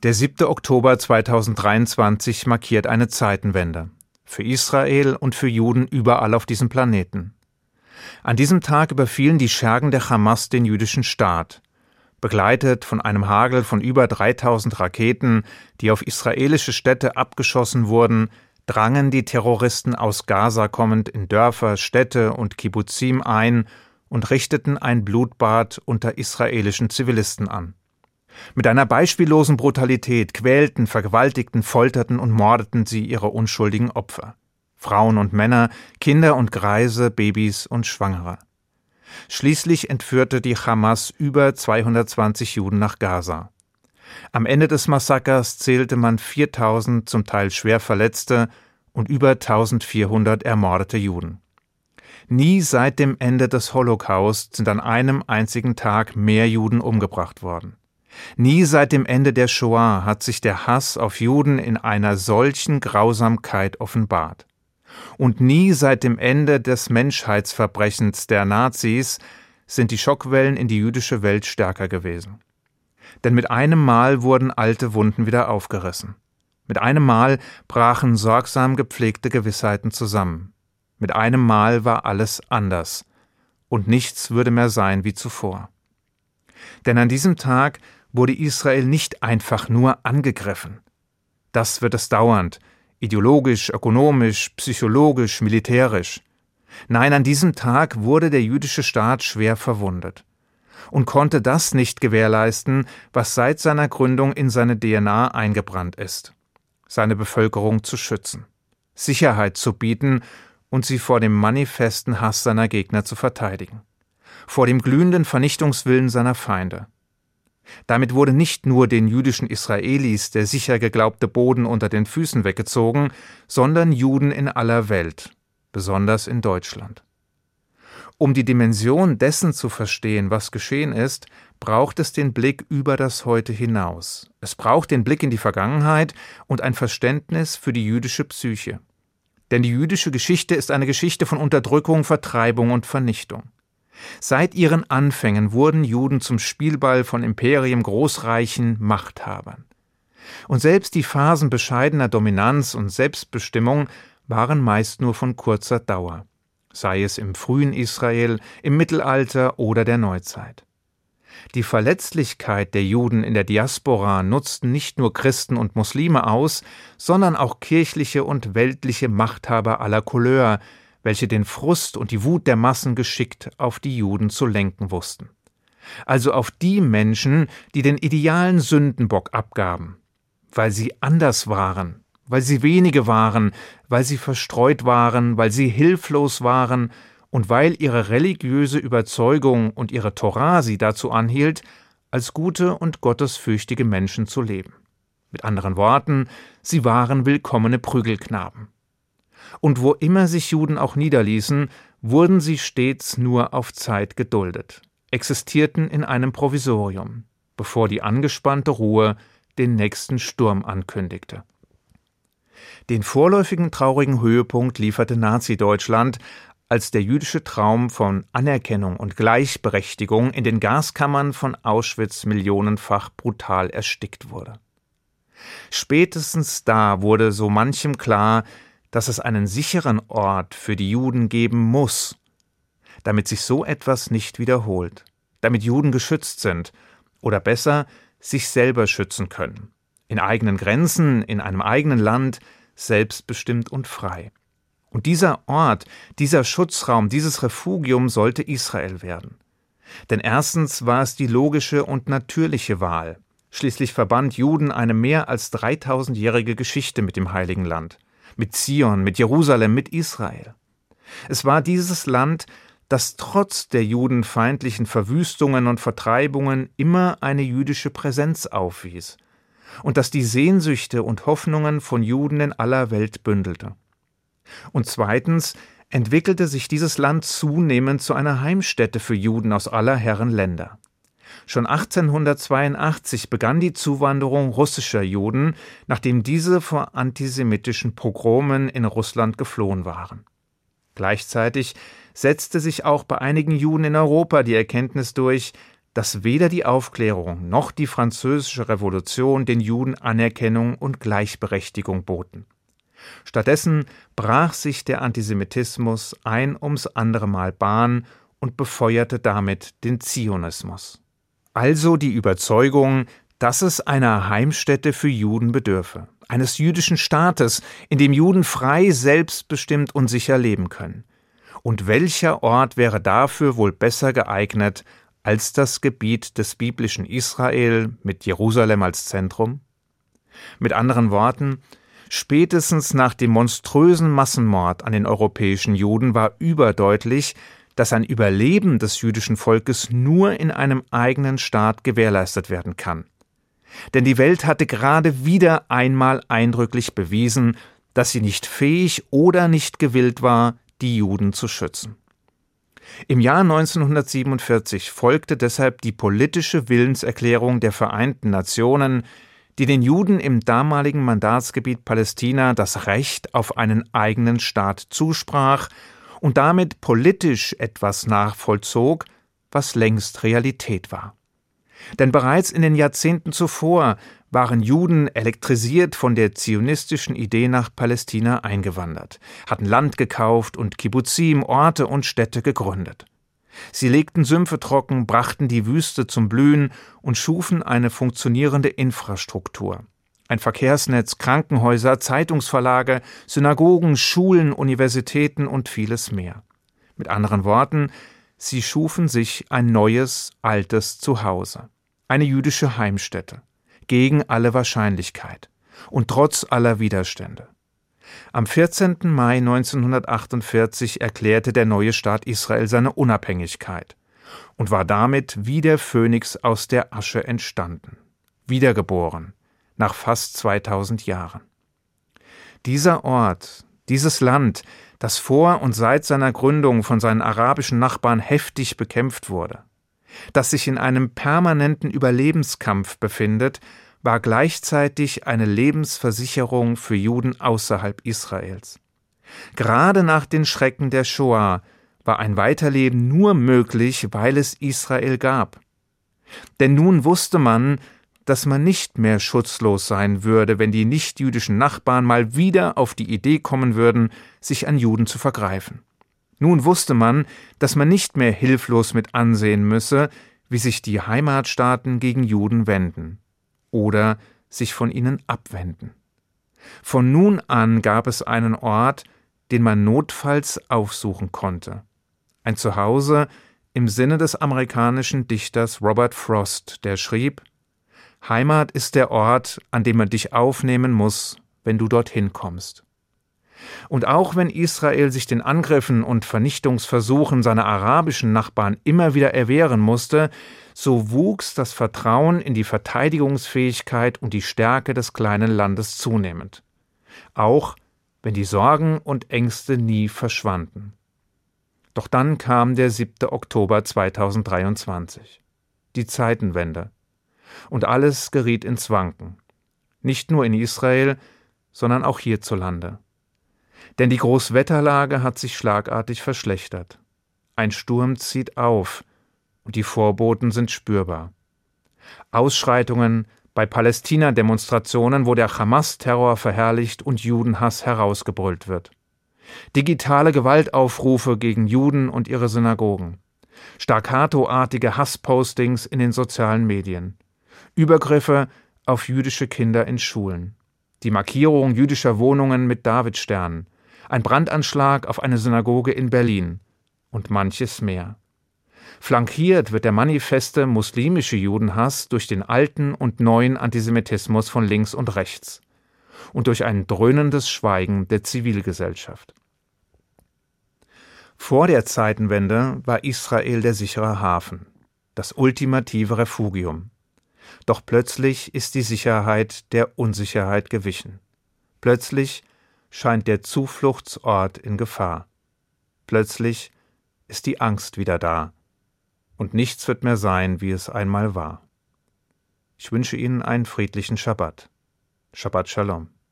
Der 7. Oktober 2023 markiert eine Zeitenwende. Für Israel und für Juden überall auf diesem Planeten. An diesem Tag überfielen die Schergen der Hamas den jüdischen Staat. Begleitet von einem Hagel von über 3000 Raketen, die auf israelische Städte abgeschossen wurden, drangen die Terroristen aus Gaza kommend in Dörfer, Städte und Kibbuzim ein und richteten ein Blutbad unter israelischen Zivilisten an. Mit einer beispiellosen Brutalität quälten, vergewaltigten, folterten und mordeten sie ihre unschuldigen Opfer. Frauen und Männer, Kinder und Greise, Babys und Schwangere. Schließlich entführte die Hamas über 220 Juden nach Gaza. Am Ende des Massakers zählte man 4000 zum Teil schwer Verletzte und über 1400 ermordete Juden. Nie seit dem Ende des Holocaust sind an einem einzigen Tag mehr Juden umgebracht worden. Nie seit dem Ende der Shoah hat sich der Hass auf Juden in einer solchen Grausamkeit offenbart. Und nie seit dem Ende des Menschheitsverbrechens der Nazis sind die Schockwellen in die jüdische Welt stärker gewesen. Denn mit einem Mal wurden alte Wunden wieder aufgerissen. Mit einem Mal brachen sorgsam gepflegte Gewissheiten zusammen. Mit einem Mal war alles anders. Und nichts würde mehr sein wie zuvor. Denn an diesem Tag wurde Israel nicht einfach nur angegriffen. Das wird es dauernd, ideologisch, ökonomisch, psychologisch, militärisch. Nein, an diesem Tag wurde der jüdische Staat schwer verwundet und konnte das nicht gewährleisten, was seit seiner Gründung in seine DNA eingebrannt ist: seine Bevölkerung zu schützen, Sicherheit zu bieten und sie vor dem manifesten Hass seiner Gegner zu verteidigen, vor dem glühenden Vernichtungswillen seiner Feinde. Damit wurde nicht nur den jüdischen Israelis der sicher geglaubte Boden unter den Füßen weggezogen, sondern Juden in aller Welt, besonders in Deutschland. Um die Dimension dessen zu verstehen, was geschehen ist, braucht es den Blick über das Heute hinaus. Es braucht den Blick in die Vergangenheit und ein Verständnis für die jüdische Psyche. Denn die jüdische Geschichte ist eine Geschichte von Unterdrückung, Vertreibung und Vernichtung. Seit ihren Anfängen wurden Juden zum Spielball von Imperien, Großreichen, Machthabern. Und selbst die Phasen bescheidener Dominanz und Selbstbestimmung waren meist nur von kurzer Dauer, sei es im frühen Israel, im Mittelalter oder der Neuzeit. Die Verletzlichkeit der Juden in der Diaspora nutzten nicht nur Christen und Muslime aus, sondern auch kirchliche und weltliche Machthaber aller Couleur, welche den Frust und die Wut der Massen geschickt auf die Juden zu lenken wussten. Also auf die Menschen, die den idealen Sündenbock abgaben, weil sie anders waren, weil sie wenige waren, weil sie verstreut waren, weil sie hilflos waren und weil ihre religiöse Überzeugung und ihre Torah sie dazu anhielt, als gute und gottesfürchtige Menschen zu leben. Mit anderen Worten, sie waren willkommene Prügelknaben. Und wo immer sich Juden auch niederließen, wurden sie stets nur auf Zeit geduldet, existierten in einem Provisorium, bevor die angespannte Ruhe den nächsten Sturm ankündigte. Den vorläufigen traurigen Höhepunkt lieferte Nazi-Deutschland, als der jüdische Traum von Anerkennung und Gleichberechtigung in den Gaskammern von Auschwitz millionenfach brutal erstickt wurde. Spätestens da wurde so manchem klar, dass es einen sicheren Ort für die Juden geben muss, damit sich so etwas nicht wiederholt, damit Juden geschützt sind oder besser sich selber schützen können, in eigenen Grenzen, in einem eigenen Land, selbstbestimmt und frei. Und dieser Ort, dieser Schutzraum, dieses Refugium sollte Israel werden. Denn erstens war es die logische und natürliche Wahl. Schließlich verband Juden eine mehr als 3000-jährige Geschichte mit dem Heiligen Land, mit Zion, mit Jerusalem, mit Israel. Es war dieses Land, das trotz der judenfeindlichen Verwüstungen und Vertreibungen immer eine jüdische Präsenz aufwies und das die Sehnsüchte und Hoffnungen von Juden in aller Welt bündelte. Und zweitens entwickelte sich dieses Land zunehmend zu einer Heimstätte für Juden aus aller Herren Länder. Schon 1882 begann die Zuwanderung russischer Juden, nachdem diese vor antisemitischen Pogromen in Russland geflohen waren. Gleichzeitig setzte sich auch bei einigen Juden in Europa die Erkenntnis durch, dass weder die Aufklärung noch die Französische Revolution den Juden Anerkennung und Gleichberechtigung boten. Stattdessen brach sich der Antisemitismus ein ums andere Mal Bahn und befeuerte damit den Zionismus. Also die Überzeugung, dass es einer Heimstätte für Juden bedürfe, eines jüdischen Staates, in dem Juden frei, selbstbestimmt und sicher leben können. Und welcher Ort wäre dafür wohl besser geeignet als das Gebiet des biblischen Israel mit Jerusalem als Zentrum? Mit anderen Worten, spätestens nach dem monströsen Massenmord an den europäischen Juden war überdeutlich, dass ein Überleben des jüdischen Volkes nur in einem eigenen Staat gewährleistet werden kann. Denn die Welt hatte gerade wieder einmal eindrücklich bewiesen, dass sie nicht fähig oder nicht gewillt war, die Juden zu schützen. Im Jahr 1947 folgte deshalb die politische Willenserklärung der Vereinten Nationen, die den Juden im damaligen Mandatsgebiet Palästina das Recht auf einen eigenen Staat zusprach und damit politisch etwas nachvollzog, was längst Realität war. Denn bereits in den Jahrzehnten zuvor waren Juden elektrisiert von der zionistischen Idee nach Palästina eingewandert, hatten Land gekauft und Kibbuzim, Orte und Städte gegründet. Sie legten Sümpfe trocken, brachten die Wüste zum Blühen und schufen eine funktionierende Infrastruktur. Ein Verkehrsnetz, Krankenhäuser, Zeitungsverlage, Synagogen, Schulen, Universitäten und vieles mehr. Mit anderen Worten, sie schufen sich ein neues, altes Zuhause, eine jüdische Heimstätte, gegen alle Wahrscheinlichkeit und trotz aller Widerstände. Am 14. Mai 1948 erklärte der neue Staat Israel seine Unabhängigkeit und war damit wie der Phönix aus der Asche entstanden, wiedergeboren, nach fast 2000 Jahren. Dieser Ort, dieses Land, das vor und seit seiner Gründung von seinen arabischen Nachbarn heftig bekämpft wurde, das sich in einem permanenten Überlebenskampf befindet, war gleichzeitig eine Lebensversicherung für Juden außerhalb Israels. Gerade nach den Schrecken der Shoah war ein Weiterleben nur möglich, weil es Israel gab. Denn nun wusste man, dass man nicht mehr schutzlos sein würde, wenn die nichtjüdischen Nachbarn mal wieder auf die Idee kommen würden, sich an Juden zu vergreifen. Nun wusste man, dass man nicht mehr hilflos mit ansehen müsse, wie sich die Heimatstaaten gegen Juden wenden oder sich von ihnen abwenden. Von nun an gab es einen Ort, den man notfalls aufsuchen konnte. Ein Zuhause im Sinne des amerikanischen Dichters Robert Frost, der schrieb: Heimat ist der Ort, an dem man dich aufnehmen muss, wenn du dorthin kommst. Und auch wenn Israel sich den Angriffen und Vernichtungsversuchen seiner arabischen Nachbarn immer wieder erwehren musste, so wuchs das Vertrauen in die Verteidigungsfähigkeit und die Stärke des kleinen Landes zunehmend. Auch wenn die Sorgen und Ängste nie verschwanden. Doch dann kam der 7. Oktober 2023, die Zeitenwende. Und alles geriet ins Wanken. Nicht nur in Israel, sondern auch hierzulande. Denn die Großwetterlage hat sich schlagartig verschlechtert. Ein Sturm zieht auf und die Vorboten sind spürbar. Ausschreitungen bei Palästina-Demonstrationen, wo der Hamas-Terror verherrlicht und Judenhass herausgebrüllt wird. Digitale Gewaltaufrufe gegen Juden und ihre Synagogen. Staccato-artige Hasspostings in den sozialen Medien. Übergriffe auf jüdische Kinder in Schulen. Die Markierung jüdischer Wohnungen mit Davidsternen. Ein Brandanschlag auf eine Synagoge in Berlin und manches mehr. Flankiert wird der manifeste muslimische Judenhass durch den alten und neuen Antisemitismus von links und rechts und durch ein dröhnendes Schweigen der Zivilgesellschaft. Vor der Zeitenwende war Israel der sichere Hafen, das ultimative Refugium. Doch plötzlich ist die Sicherheit der Unsicherheit gewichen. Plötzlich scheint der Zufluchtsort in Gefahr. Plötzlich ist die Angst wieder da und nichts wird mehr sein, wie es einmal war. Ich wünsche Ihnen einen friedlichen Schabbat. Shabbat Shalom.